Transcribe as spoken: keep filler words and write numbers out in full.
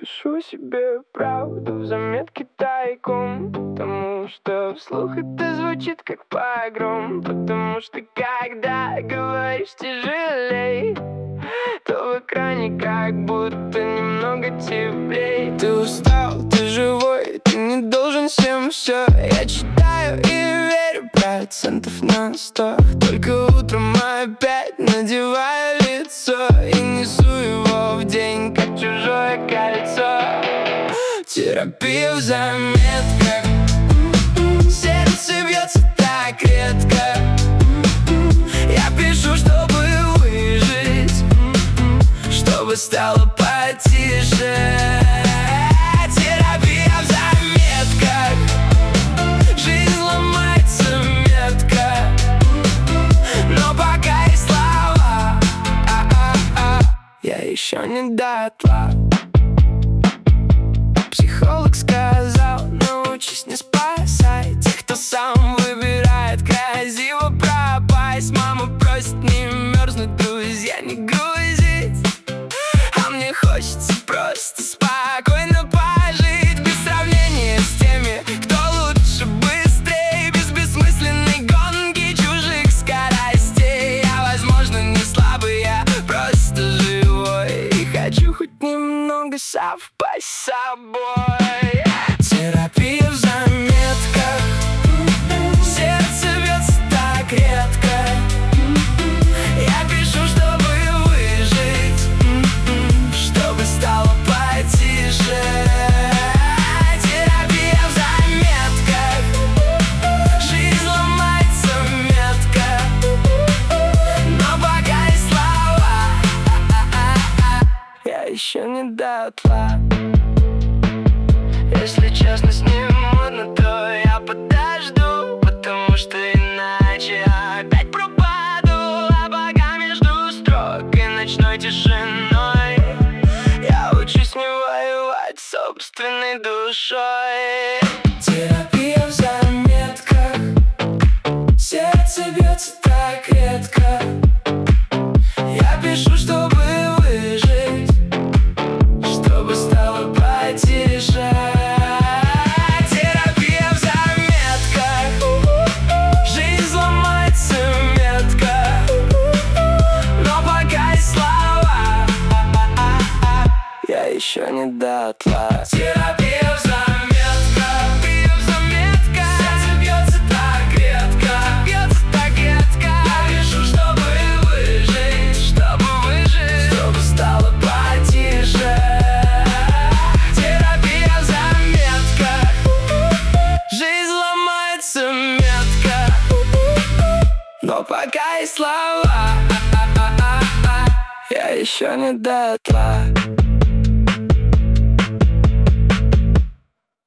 Пишу себе правду в заметке тайком, потому что вслух это звучит как погром. Потому что когда говоришь тяжелей, то в экране как будто немного теплей. Ты устал, ты живой, ты не должен всем все. Я читаю и верю процентов на сто. Только утром опять надеваю лицо и несу его в день, как чужое кольцо. Терапия в заметках. Сердце бьется так редко. Я пишу, чтобы выжить, чтобы стало потише. Терапия в заметках. Жизнь ломается метко, но пока есть слова, а-а-а, я еще не дотла. Психолог сказал: научись не спасать тех, кто сам выбирает красиво пропасть. Мама просит не мерзнуть, друзья не грузить, а мне хочется просто спокойно пожить, без сравнения с теми, кто лучше, быстрее, без бессмысленной гонки чужих скоростей. Я, возможно, не слабый, я просто живой и хочу хоть немного совпасть с собой. Терапия в заметках. Сердце бьется так редко. Я пишу, чтобы выжить, чтобы стало потише. Терапия в заметках. Жизнь ломается метко, но пока есть слова, я еще не дотла. Если честность не модно, то я подожду, потому что иначе опять пропаду. А пока между строк и ночной тишиной я учусь не воевать с собственной душой. Терапия в заметках. Сердце бьется так редко. Я пишу, чтобы выжить, чтобы стало потише. Еще не дотла. Терапия в заметках. В заметках. Сердце бьется так редко. Бьется так редко. Я пишу, чтобы выжить, чтобы выжить, чтобы стало потише. Терапия в заметках. Жизнь ломается метко, но пока есть слова, я еще не дотла.